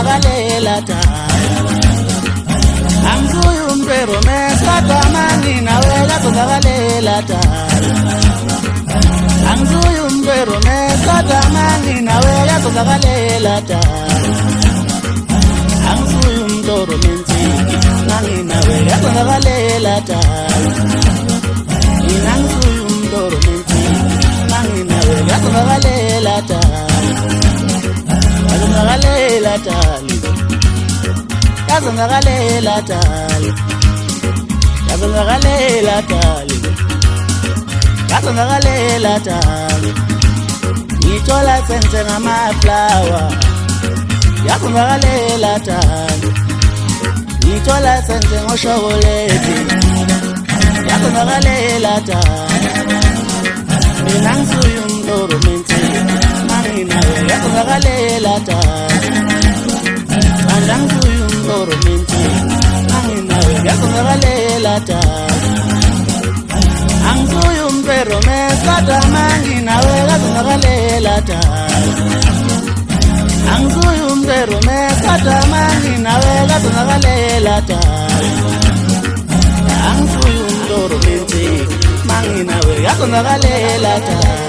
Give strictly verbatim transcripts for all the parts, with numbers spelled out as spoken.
Yakuzonakalela tala Angisuye umntero mesata mani nawe yakuzonakalela tala Angisuye umntero mesata mani nawe yakuzonakalela tala Angisuye umntoro mentiki mani nawe yakuzonakalela tala Mina ngisuye umntoro mentiki mani nawe yakuzonakalela tala Yakuzonakalela tali Yakuzonakalela tali Yakuzonakalela tali Yakuzonakalela tali Ngithola senze ngamaflower Yakuzonakalela tali Ngithola senze ngoshokoledi Yakuzonakalela tali Mina ngisuye umntoro mentiki mani nawe yakuzonakalela tali Manda ngisuye umntoro mentiki mani nawe yakuzonakalela tali Angisuye umntero mesata mani nawe yakuzonakalela tali Angisuye umntero mesata mani nawe yakuzonakalela tali Angisuye umntoro mentiki mani nawe yakuzonakalela tali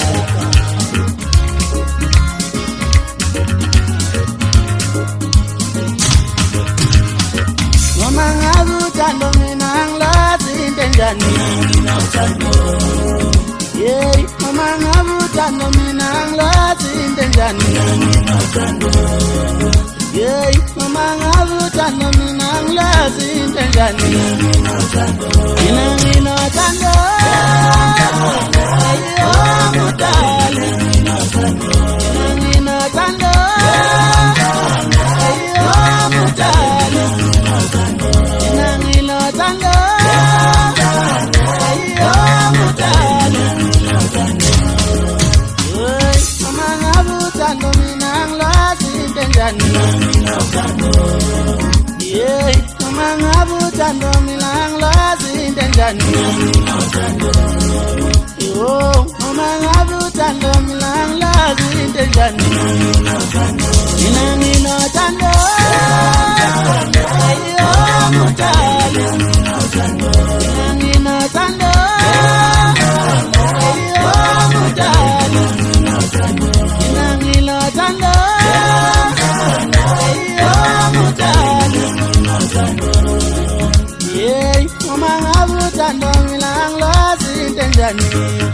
Noma ngabe uthando mina angilazi into enjani Yeah, noma ngabe uthando mina angilazi into enjani Yeah, noma ngabe uthando mina angilazi into enjani Mina nginothando Ayo mudali Mina nginothando Ayo mudali Mina nginothando Ayo mudali Hey, mama ngabe uthando mina angilazi into enjani Yeah, mama ngabe uthando mina angilazi into enjani Yo, mama ngabe uthando mina angilazi into enjani Mina nginothando Ayo mudali Mina nginothando Ayo mudali Mina nginothando Ayo mudali Yeah, mama ngabe uthando mina angilazi into enjani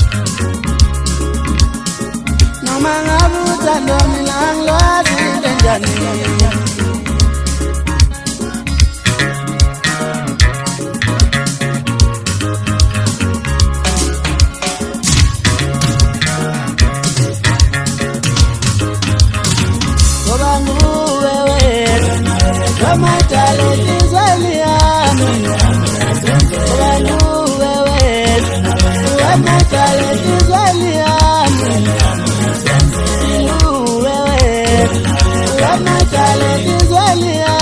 Noma ngabe uthando mina angilazi into enjani Ngoba nguwe wena Wamatale tizweliyami Ngoba nguwe wena Wamatale tizweliyami Nguwe wena Wamatale tizweliyami